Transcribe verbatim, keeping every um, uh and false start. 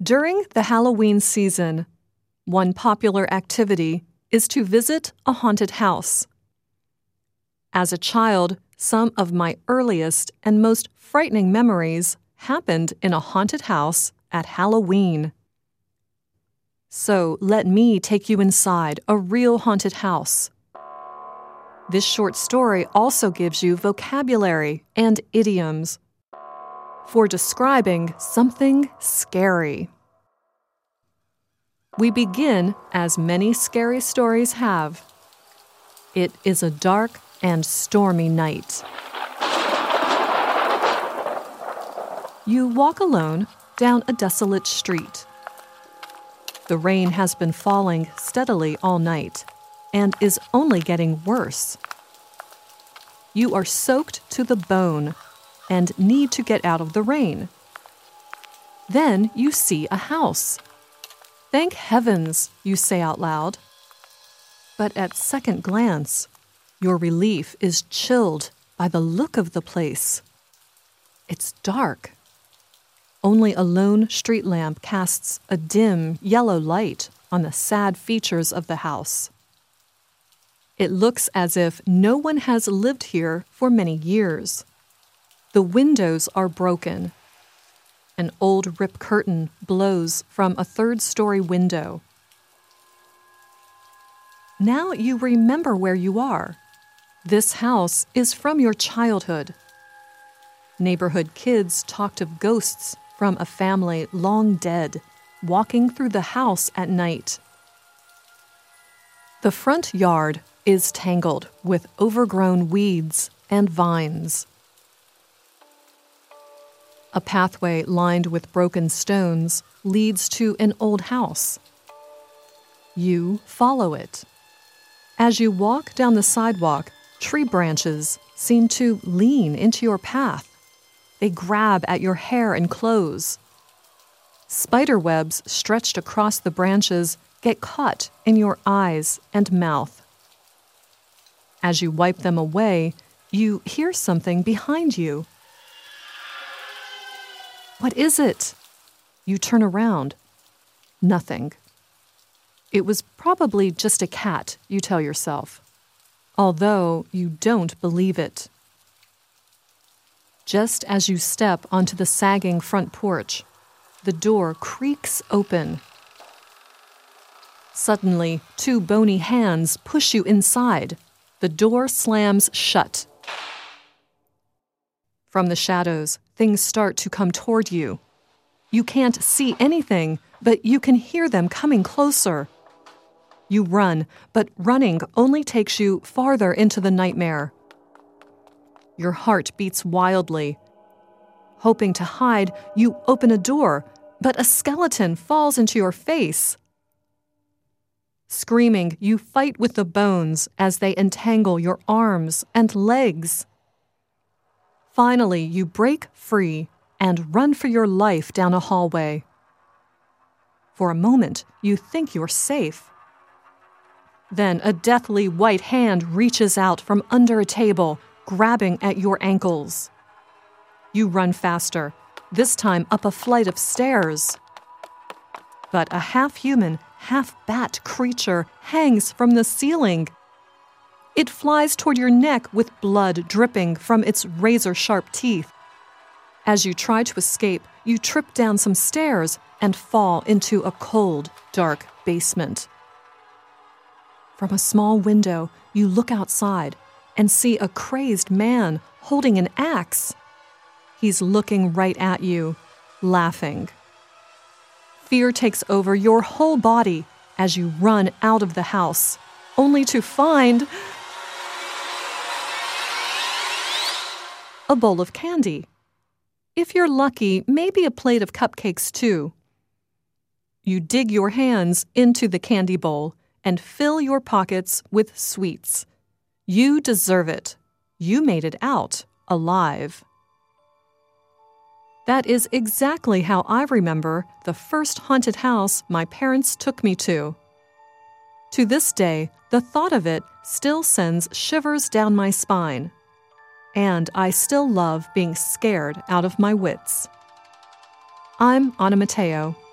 During the Halloween season, one popular activity is to visit a haunted house. As a child, some of my earliest and most frightening memories happened in a haunted house at Halloween. So let me take you inside a real haunted house. This short story also gives you vocabulary and idioms for describing something scary. We begin as many scary stories have. It is a dark and stormy night. You walk alone down a desolate street. The rain has been falling steadily all night and is only getting worse. You are soaked to the bone and need to get out of the rain. Then you see a house. Thank heavens, you say out loud. But at second glance, your relief is chilled by the look of the place. It's dark. Only a lone street lamp casts a dim, yellow light on the sad features of the house. It looks as if no one has lived here for many years. The windows are broken. An old rip curtain blows from a third-story window. Now you remember where you are. This house is from your childhood. Neighborhood kids talked of ghosts from a family long dead, walking through the house at night. The front yard is tangled with overgrown weeds and vines. A pathway lined with broken stones leads to an old house. You follow it. As you walk down the sidewalk, tree branches seem to lean into your path. They grab at your hair and clothes. Spider webs stretched across the branches get caught in your eyes and mouth. As you wipe them away, you hear something behind you. What is it? You turn around. Nothing. It was probably just a cat, you tell yourself, although you don't believe it. Just as you step onto the sagging front porch, the door creaks open. Suddenly, two bony hands push you inside. The door slams shut. From the shadows, things start to come toward you. You can't see anything, but you can hear them coming closer. You run, but running only takes you farther into the nightmare. Your heart beats wildly. Hoping to hide, you open a door, but a skeleton falls into your face. Screaming, you fight with the bones as they entangle your arms and legs. Finally, you break free and run for your life down a hallway. For a moment, you think you're safe. Then a deathly white hand reaches out from under a table, grabbing at your ankles. You run faster, this time up a flight of stairs. But a half-human, half-bat creature hangs from the ceiling. It flies toward your neck with blood dripping from its razor-sharp teeth. As you try to escape, you trip down some stairs and fall into a cold, dark basement. From a small window, you look outside and see a crazed man holding an axe. He's looking right at you, laughing. Fear takes over your whole body as you run out of the house, only to find a bowl of candy. If you're lucky, maybe a plate of cupcakes too. You dig your hands into the candy bowl and fill your pockets with sweets. You deserve it. You made it out alive. That is exactly how I remember the first haunted house my parents took me to. To this day, the thought of it still sends shivers down my spine. And I still love being scared out of my wits. I'm Anna Matteo.